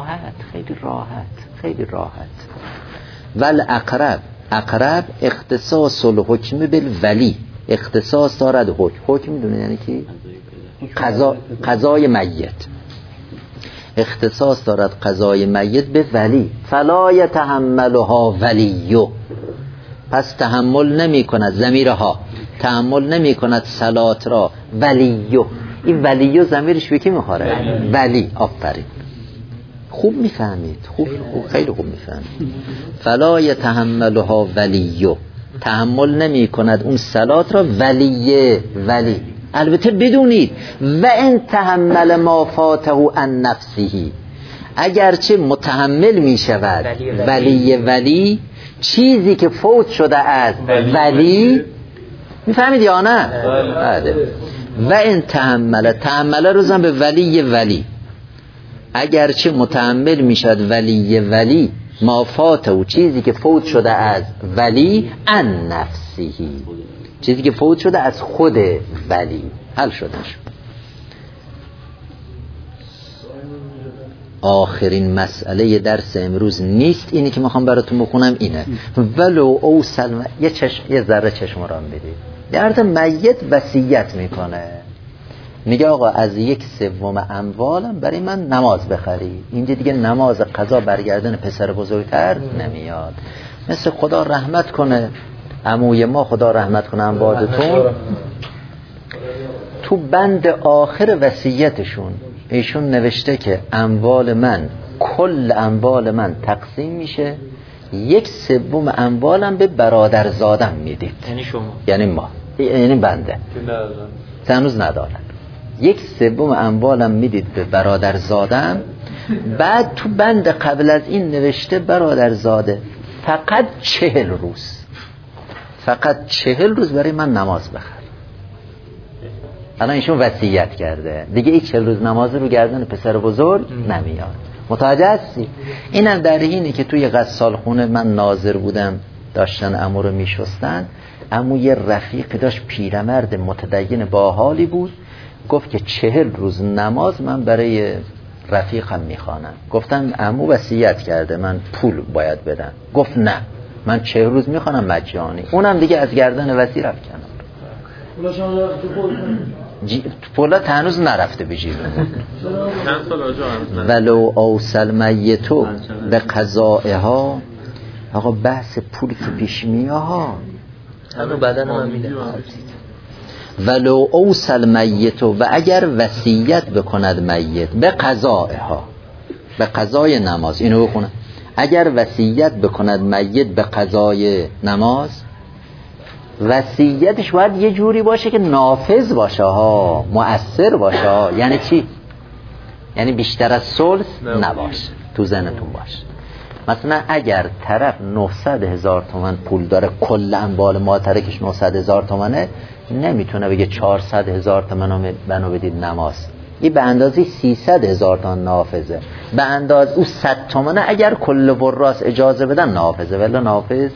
خیلی راحت. ول اقرب اختصاص الحکم بالولی، اختصاص دارد حکم میدونه یعنی کی؟ قضای میت. اختصاص دارد قضای میت به ولی، فلا یتحملها ولیو، پس تحمل نمی کند، ضمیرها تحمل نمی کند صلات را ولیو. این ولیو ضمیرش به کی میخوره؟ ولی. آفرین، خوب میفهمید، خیلی خوب میفهمید. فلا یتحملها ولیو، تحمل نمی کند اون صلات را ولی. البته بدونید و ان تحمل ما فاته عن نفسه، اگرچه متحمل می شود ولی چیزی که فوت شده از ولی. میفهمید یا نه؟ و ان تحمل رو زن به ولی، اگرچه متحمل می شود ولی ما فاته، چیزی که فوت شده از ولی عن نفسه، چیزی که فوت شده از خود ولی. حل شده. آخرین مسئله درس امروز نیست، اینی که میخوام براتون بخونم اینه. ولو اوصل یه ذره چشم رام بدید. در میت وصیت میکنه، میگه آقا از 1/3 اموالم برای من نماز بخری. اینجا دیگه نماز قضا برگردن پسر بزرگتر نمیاد. مثل خدا رحمت کنه عموی ما، خدا رحمت کنه اموالتون، تو بند آخر وصیتشون ایشون نوشته که کل اموال من تقسیم میشه، 1/3 اموالم به برادرزادم میدید. یعنی شما، یعنی ما، یعنی بنده که هنوز ندارن. 1/3 اموالم میدید به برادرزادم. بعد تو بند قبل از این نوشته برادرزاده فقط 40 روز برای من نماز بخر. الان ایشون وصیت کرده دیگه، این 40 روز نماز رو گردن پسر بزرگ نمیاد. متوجه هستی؟ اینم در حینی که توی غسال خونه من ناظر بودم، داشتن عمو رو میشستن. عمو یه رفیق داشت پیرمرد متدین باحالی بود، گفت که 40 روز نماز من برای رفیقم میخوانم. گفتم عمو وصیت کرده من پول باید بدم. گفت نه، من 40 روز میخوانم مجانی. اونم دیگه از گردن وصی رفت کنم. پولا هنوز نرفته به جیبمون. ولو اوصل میتو به قضائها. آقا بحث پول که پیش میاد ها، همون بدن من میده. ولو اوصل میتو، و اگر وصیت بکند میت به قضائها، به قضای نماز. اینو بخونه، اگر وصیت بکند میت به قضای نماز، وصیتش باید یه جوری باشه که نافذ باشه ها، مؤثر باشه ها. یعنی چی؟ یعنی بیشتر از ثلث نباشه. تو ذهنتون باشه. مثلا اگر طرف 900,000 تومان پول داره، کل اموال ما ترکش 900,000 تومانه، نمیتونه بگه 400,000 تومان بنو بدید نماز. این به اندازه 300,000 تومان نافذه. به اندازه او 100 تومانه اگر کل وراث اجازه بدن نافذه، ولی نافذ.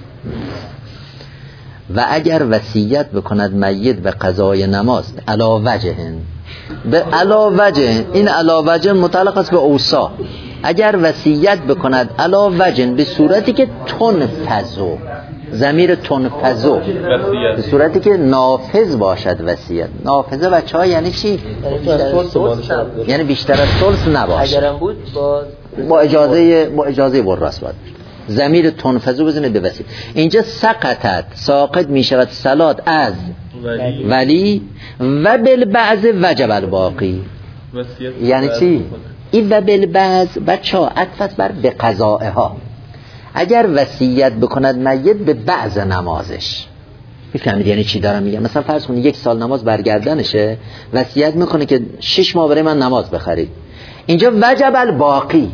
و اگر وصیت بکند میت به قضای نماز علاوجه، به علاوجه، این علاوجه متعلق است به اوصا. اگر وصیت بکند علا وجن، به صورتی که تنفذو، ضمیر تنفذو، به صورتی که نافذ باشد وصیت. نافذه بچه‌ها یعنی چی؟ یعنی بیشتر از ثلث نباشه. اگرم بود با اجازه وراث باید. ضمیر تنفذو بزنید به وصیت. اینجا سقطت، ساقط می شود صلات از ولی و بالبعض وجب الباقی. یعنی چی؟ این و بالبعض بچه‌ها عطف بر به قضائها. اگر وصیت بکند میت به بعض نمازش، میفهمید یعنی چی دارم میگم؟ مثلا فرض کنید 1 سال نماز برگردنشه، وصیت میکنه که 6 ماه برای من نماز بخرید. اینجا وجب الباقی،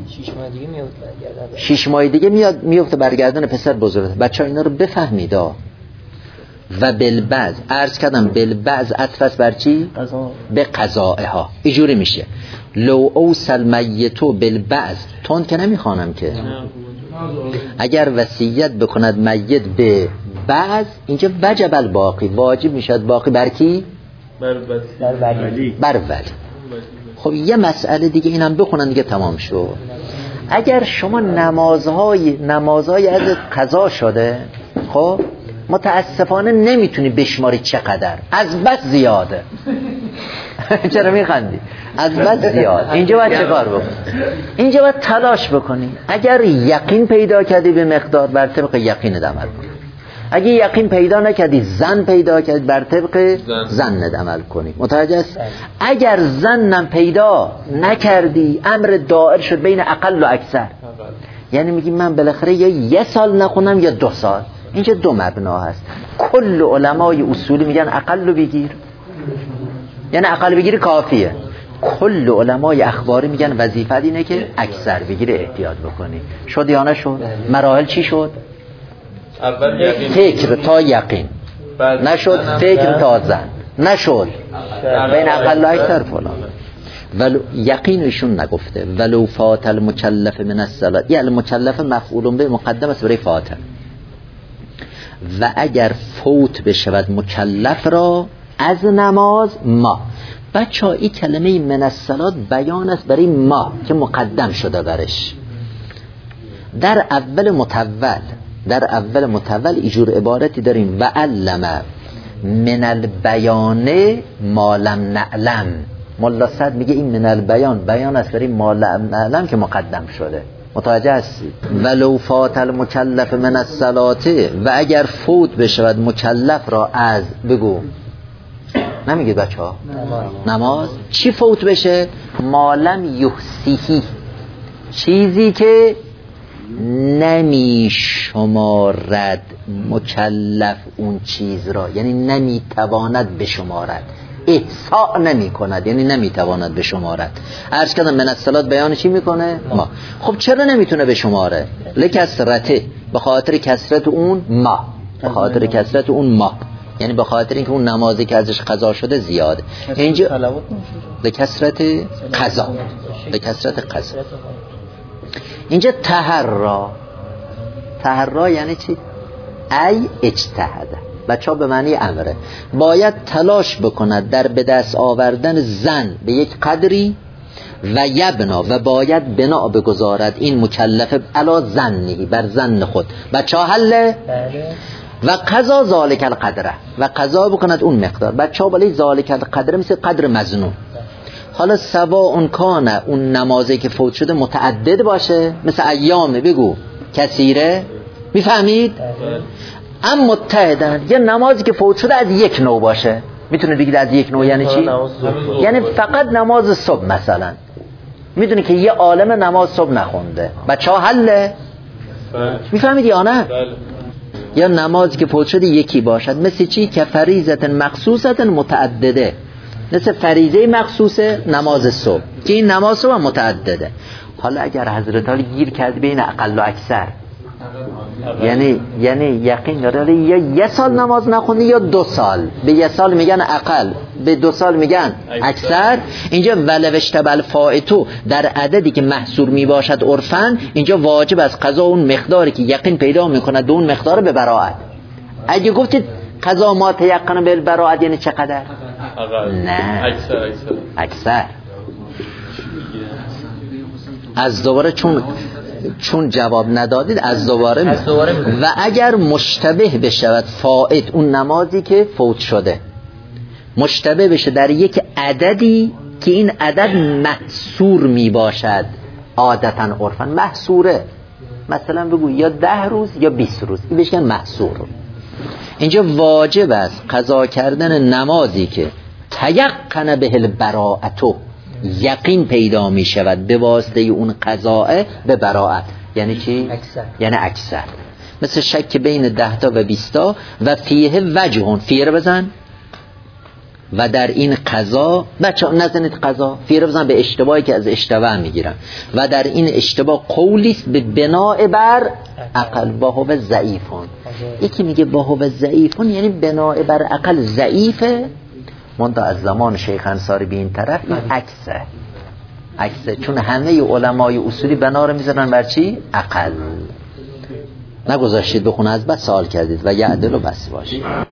6 ماه دیگه میفته برگردن پسر بزرگ. بچه‌ها اینا رو بفهمید. و بالبعض عرض کردم بالبعض عطف بر چی؟ به قضائها. اینجوری میشه لو اوصل میتو بالبعض، تون که نمیخوانم که. اگر وصیت بکند میت به بعض، اینجا وجب الباقی، واجب میشد باقی بر کی؟ بر ولی. خب یه مسئله دیگه اینم بخونن دیگه تمام شد. اگر شما نمازهای از قضا شده، خب متاسفانه نمیتونی بشماری چقدر، از بس زیاده. چرا میخندی؟ از بس زیاد. اینجا باید چه کار بکنی؟ اینجا باید تلاش بکنی. اگر یقین پیدا کردی به مقدار، بر طبق یقین عمل کن. اگه یقین پیدا نکردی، زن پیدا کردی، بر طبق زن عمل کنی. متوجه است؟ اگر زنم پیدا نکردی، امر دائر شد بین اقل و اکثر. یعنی میگی من بالاخره یا 1 سال نخونم یا 2 سال. اینجا 2 مبنا هست. کل علمای اصولی میگن اقل بگیر، یعنی اقل بگیری کافیه. کل علمای اخباری میگن وظیفت اینه که اکثر بگیری، احتیاط بکنی. شد یا نشد؟ مراحل چی شد؟ اول فکر تا یقین، نشد فکر تا زن، نشد بین اقل و اکثر فلان. ولو یقینشون نگفته ولو فات المکلف من الصلاة، یعنی المکلف مفعول به مقدم است برای فاتح. و اگر فوت بشود مکلف را از نماز ما، بچه‌ها این کلمه من الصلاة بیان است برای ما که مقدم شده برش. در اول متول اینجور عبارتی داریم و علم من البیان ما لم نعلم. مولا صد میگه این من البیان بیان است برای ما لم نعلم که مقدم شده. متوجه هستید؟ ولو فات المکلف من الصلاة، و اگر فوت بشود مکلف را از، بگو نمیگید بچه ها؟ نماز. چی فوت بشه؟ مالم یحسیهی، چیزی که نمی شمارد مکلف اون چیز را، یعنی نمی تواند بشمارد. احصاء نمی کند یعنی نمی تواند بشمارد. عرض کردم من الصلاة بیان چی میکنه؟ ما. خب چرا نمیتونه بشماره؟ لکثرته، به خاطر کثرت اون ما، به خاطر کثرت اون ما، یعنی به خاطر اینکه اون نمازی که ازش قضا شده زیاده. اینجا لکثرت قضا، لکثرت قضا. اینجا تحرا یعنی چی؟ ای اجتهده. بچه ها به معنی امره، باید تلاش بکند در به دست آوردن زن به یک قدری و یبنا، و باید بنا بگذارد این مکلف علا زنی، بر زن خود. بچه ها حله؟ و قضا ذالک القدره، و قضا بکند اون مقدار. بچه ها بلی ذالک القدره مثل قدر مظنون. حالا سواء کان اون نمازی که فوت شده متعدد باشه، مثل ایامه بگو کثیره، میفهمید؟ اما متحدن، یه نمازی که فوت شده از یک نوع باشه. میتونه بگید از یک نوع یعنی چی؟ یعنی فقط نماز صبح مثلا. میدونی که یه عالم نماز صبح نخونده، بچه ها حله؟ میفهمید یا نه؟ یا نمازی که فوت شده یکی باشد، مثل چی؟ که فریضت مخصوصت متعدده، مثل فریضه مخصوصه نماز صبح که این نماز صبح متعدده. حالا اگر حضرت علی گیر کرد بین اقل و اکثر، یعنی یقین داره یا 1 سال نماز نخونی یا 2 سال، به 1 سال میگن اقل، به 2 سال میگن اکثر. اینجا ولو اشتبه فائتو، در عددی که محصور میباشد عرفاً، اینجا واجب از قضا اون مقداری که یقین پیدا میکند به اون مقدار به براءت. اگه گفتید قضا ما تیقن به براءت یعنی چقدر؟ نه، اکثر. از دوباره چون جواب ندادید از دوباره و اگر مشتبه بشود فائت اون نمازی که فوت شده مشتبه بشه در یک عددی که این عدد محصور می باشد عادتا عرفا محصوره، مثلا بگو یا 10 روز یا 20 روز، این بهش میگن محصور. اینجا واجب است قضا کردن نمازی که تیقن به البراءتو یقین پیدا می شود به واسطه اون قضاء به براءت. یعنی چی؟ اکثر. یعنی اکثر، مثل شک بین 10 تا و 20 تا و فیه وجهون، فیه رو بزن و در این قضا بچه نزنید قضا، فیه رو بزن به اشتباهی که از اشتباه میگیرن و در این اشتباه قولیست به بناء بر عقل باهو ضعیفون. یکی میگه باهو ضعیفون یعنی بناء بر عقل ضعیفه، منتها از زمان شیخ انصاری به این طرف این عکسه، چون همه علمای اصولی بنا رو میذارن بر چی؟ عقل. نگذاشتید بخونه از بعد سوال کردید و یعدل و بس باشید.